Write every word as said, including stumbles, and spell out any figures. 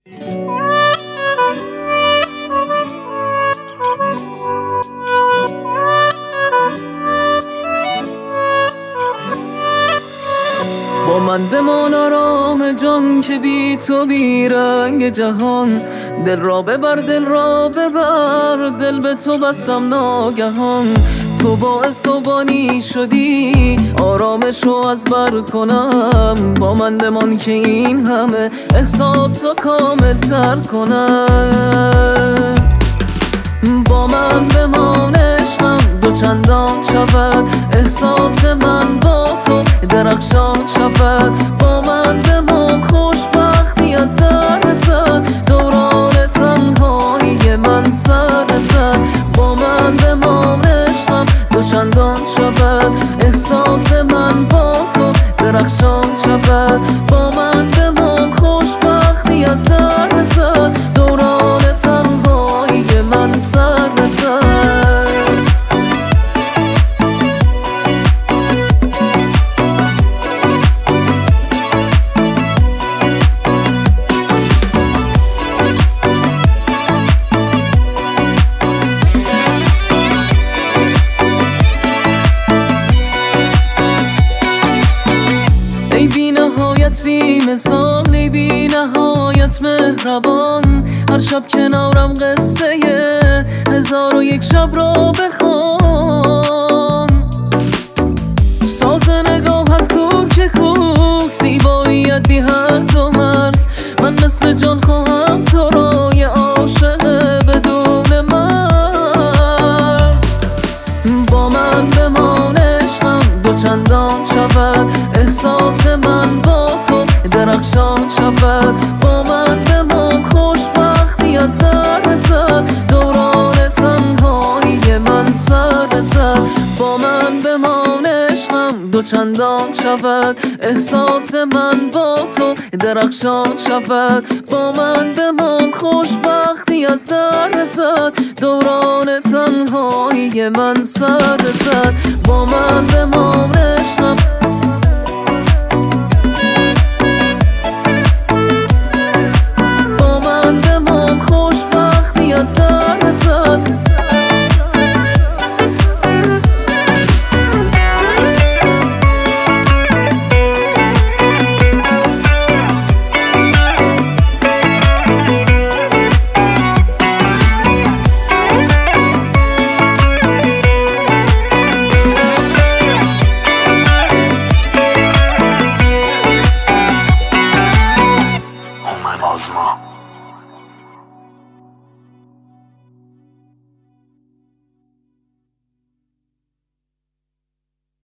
با من بمان آرام جان که بی تو بی رنگ جهان. دل را ببر دل را ببر، دل به تو بستم ناگهان. تو باعث و بانی شدی آرامش رو از بر کنم. با من بمان که این همه احساس رو کامل تر کنم. با من بمان عشقم دو چندان شود، احساس من با تو درخشان شود. با من بمان خوشبختی از در رسد، دوران تنهایی من سر رسد. با من بمان عشقم دو چندان شود، احساس من با تو درخشان شود. با من بمان خوشبختی از در رسد، دوران تنهایی من سر رسد. ای بی نهایت بی مثال، ای بی نهایت مهربان. هر شب کنارم قصه هزار و یک شب را بخوان. ساز نگاهت کوک کوک، زیباییت بی حد و مرز. من مثل جان خواهم تو را، یه عاشق بدون مرز. با من بمان عشقم دو چندان شود، احساس من با تو درخشان شود. با من بمان خوشبختی از در رسد، دوران تنهایی من سر رسد. با من بمان عشقم دو چندان شود، احساس من با تو درخشان شود. با من بمان خوشبختی از در رسد، دوران تنهایی من سر رسد. با من بمان عشقم از در رسد. آزما